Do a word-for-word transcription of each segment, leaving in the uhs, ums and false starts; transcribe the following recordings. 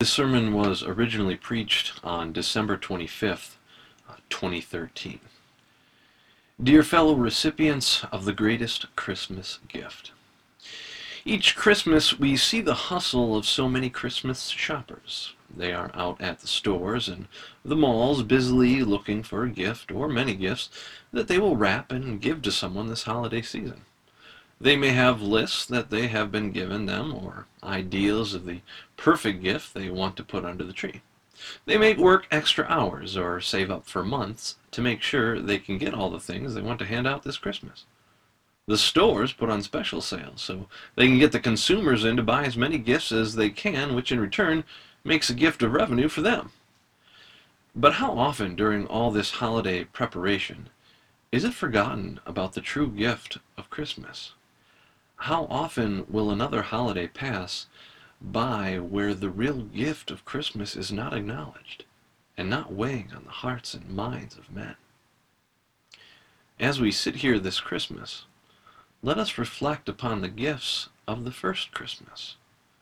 This sermon was originally preached on December twenty-fifth, twenty thirteen. Dear fellow recipients of the greatest Christmas gift. Each Christmas we see the hustle of so many Christmas shoppers. They are out at the stores and the malls busily looking for a gift or many gifts that they will wrap and give to someone this holiday season. They may have lists that they have been given them or ideas of the perfect gift they want to put under the tree. They may work extra hours or save up for months to make sure they can get all the things they want to hand out this Christmas. The stores put on special sales so they can get the consumers in to buy as many gifts as they can, which in return makes a gift of revenue for them. But how often during all this holiday preparation is it forgotten about the true gift of Christmas? How often will another holiday pass by where the real gift of Christmas is not acknowledged and not weighing on the hearts and minds of men? As we sit here this Christmas, let us reflect upon the gifts of the first Christmas.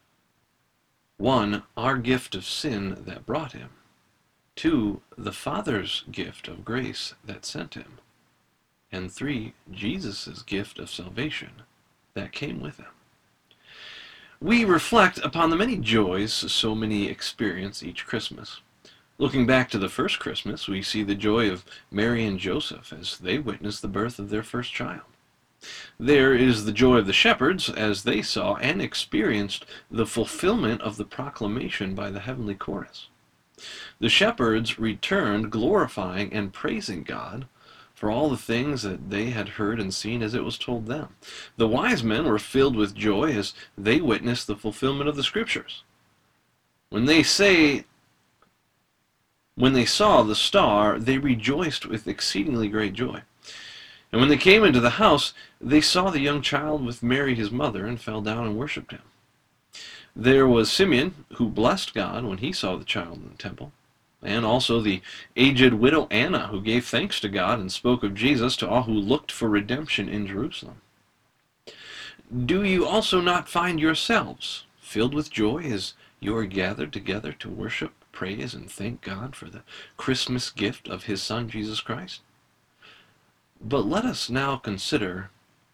One, our gift of sin that brought him. Two, the Father's gift of grace that sent him. And three, Jesus' gift of salvation that came with him. We reflect upon the many joys so many experience each Christmas. Looking back to the first Christmas, we see the joy of Mary and Joseph as they witnessed the birth of their first child. There is the joy of the shepherds as they saw and experienced the fulfillment of the proclamation by the heavenly chorus. The shepherds returned glorifying and praising God for all the things that they had heard and seen as it was told them. The wise men were filled with joy as they witnessed the fulfillment of the scriptures. When they say, when they saw the star, they rejoiced with exceedingly great joy. And when they came into the house, they saw the young child with Mary his mother and fell down and worshipped him. There was Simeon, who blessed God when he saw the child in the temple, and also the aged widow Anna, who gave thanks to God and spoke of Jesus to all who looked for redemption in Jerusalem. Do you also not find yourselves filled with joy as you are gathered together to worship, praise, and thank God for the Christmas gift of his Son, Jesus Christ? But let us now consider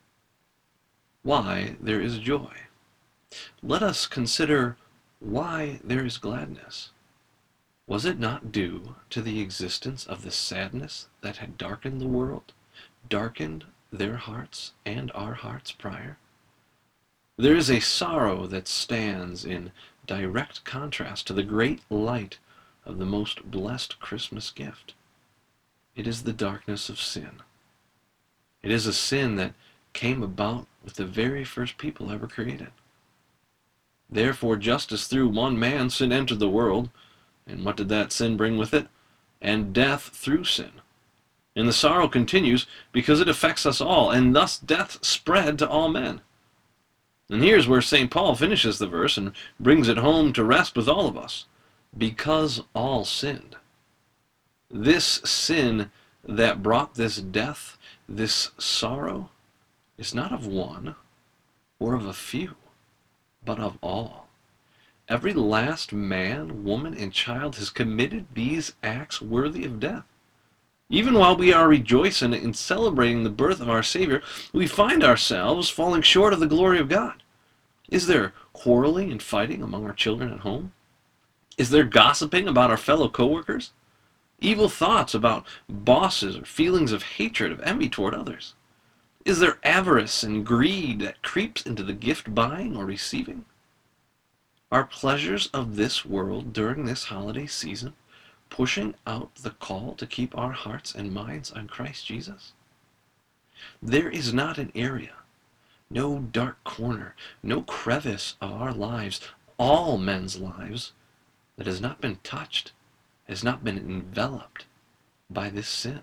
why there is joy. Let us consider why there is gladness. Was it not due to the existence of the sadness that had darkened the world, darkened their hearts and our hearts prior? There is a sorrow that stands in direct contrast to the great light of the most blessed Christmas gift. It is the darkness of sin. It is a sin that came about with the very first people ever created. Therefore, just as through one man sin entered the world, and what did that sin bring with it? And death through sin. And the sorrow continues because it affects us all, and thus death spread to all men. And here's where Saint Paul finishes the verse and brings it home to rest with all of us. Because all sinned. This sin that brought this death, this sorrow, is not of one or of a few, but of all. Every last man, woman, and child has committed these acts worthy of death. Even while we are rejoicing and celebrating the birth of our Savior, we find ourselves falling short of the glory of God. Is there quarreling and fighting among our children at home? Is there gossiping about our fellow co-workers? Evil thoughts about bosses or feelings of hatred, of envy toward others? Is there avarice and greed that creeps into the gift buying or receiving? Are pleasures of this world during this holiday season pushing out the call to keep our hearts and minds on Christ Jesus? There is not an area, no dark corner, no crevice of our lives, all men's lives, that has not been touched, has not been enveloped by this sin.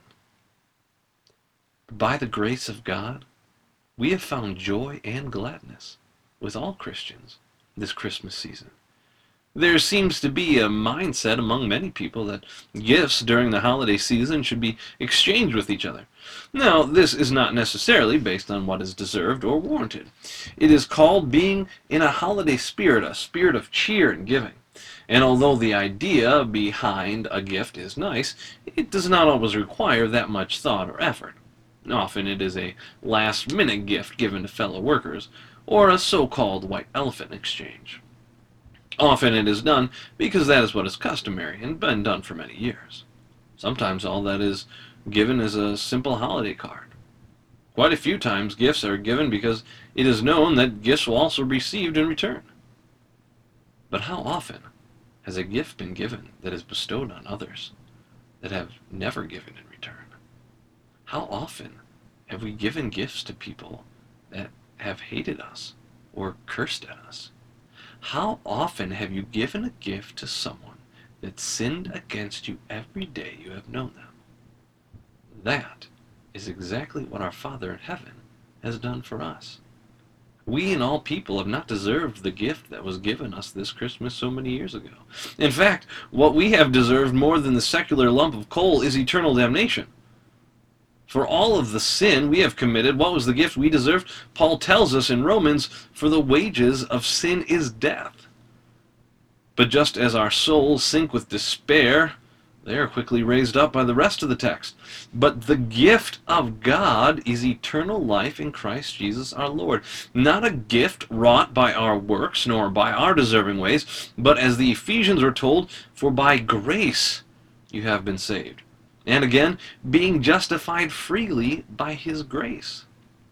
By the grace of God, we have found joy and gladness with all Christians this Christmas season. There seems to be a mindset among many people that gifts during the holiday season should be exchanged with each other. Now, this is not necessarily based on what is deserved or warranted. It is called being in a holiday spirit, a spirit of cheer and giving. And although the idea behind a gift is nice, it does not always require that much thought or effort. Often it is a last-minute gift given to fellow workers, or a so-called white elephant exchange. Often it is done because that is what is customary and been done for many years. Sometimes all that is given is a simple holiday card. Quite a few times gifts are given because it is known that gifts will also be received in return. But how often has a gift been given that is bestowed on others that have never given in return? How often have we given gifts to people that have hated us or cursed at us? How often have you given a gift to someone that sinned against you every day you have known them? That is exactly what our Father in heaven has done for us. We and all people have not deserved the gift that was given us this Christmas so many years ago. In fact, what we have deserved more than the secular lump of coal is eternal damnation. For all of the sin we have committed, what was the gift we deserved? Paul tells us in Romans, for the wages of sin is death. But just as our souls sink with despair, they are quickly raised up by the rest of the text. But the gift of God is eternal life in Christ Jesus our Lord. Not a gift wrought by our works, nor by our deserving ways, but as the Ephesians are told, for by grace you have been saved. And again, being justified freely by his grace.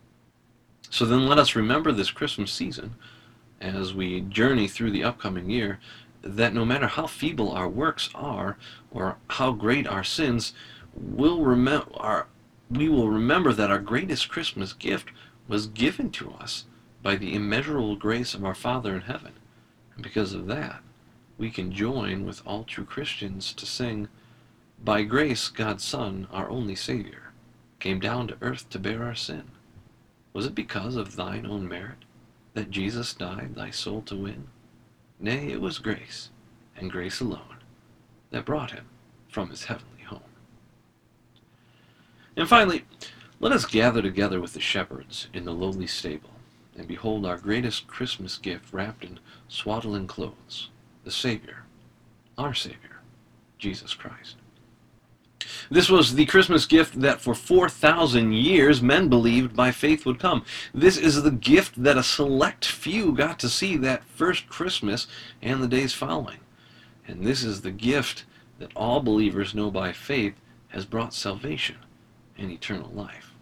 So then let us remember this Christmas season, as we journey through the upcoming year, that no matter how feeble our works are, or how great our sins, we'll remem- our, we will remember that our greatest Christmas gift was given to us by the immeasurable grace of our Father in heaven. And because of that, we can join with all true Christians to sing, by grace, God's Son, our only Savior, came down to earth to bear our sin. Was it because of thine own merit that Jesus died thy soul to win? Nay, it was grace, and grace alone, that brought him from his heavenly home. And finally, let us gather together with the shepherds in the lowly stable, and behold our greatest Christmas gift wrapped in swaddling clothes, the Savior, our Savior, Jesus Christ. This was the Christmas gift that for four thousand years men believed by faith would come. This is the gift that a select few got to see that first Christmas and the days following. And this is the gift that all believers know by faith has brought salvation and eternal life.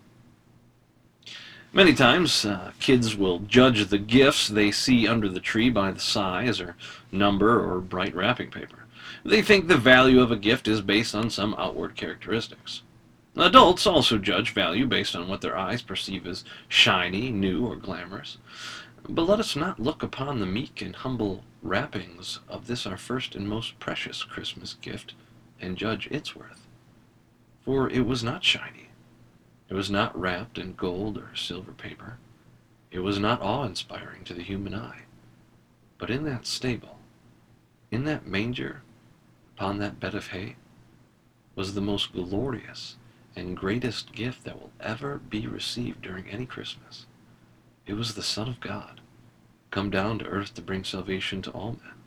Many times, uh, kids will judge the gifts they see under the tree by the size or number or bright wrapping paper. They think the value of a gift is based on some outward characteristics. Adults also judge value based on what their eyes perceive as shiny, new, or glamorous. But let us not look upon the meek and humble wrappings of this our first and most precious Christmas gift and judge its worth. For it was not shiny. It was not wrapped in gold or silver paper. It was not awe-inspiring to the human eye. But in that stable, in that manger, upon that bed of hay, was the most glorious and greatest gift that will ever be received during any Christmas. It was the Son of God, come down to earth to bring salvation to all men.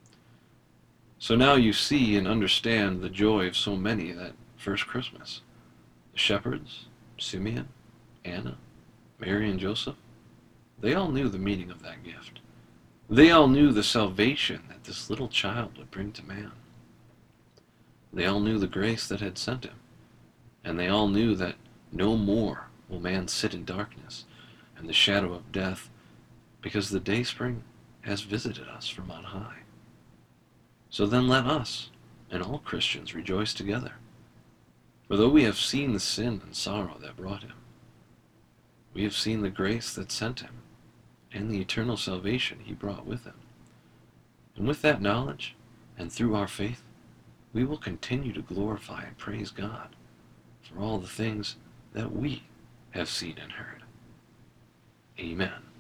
So now you see and understand the joy of so many that first Christmas. The shepherds, Simeon, Anna, Mary, and Joseph, they all knew the meaning of that gift. They all knew the salvation that this little child would bring to man. They all knew the grace that had sent him, and they all knew that no more will man sit in darkness and the shadow of death, because the dayspring has visited us from on high. So then let us and all Christians rejoice together. For though we have seen the sin and sorrow that brought him, we have seen the grace that sent him and the eternal salvation he brought with him. And with that knowledge, and through our faith, we will continue to glorify and praise God for all the things that we have seen and heard. Amen.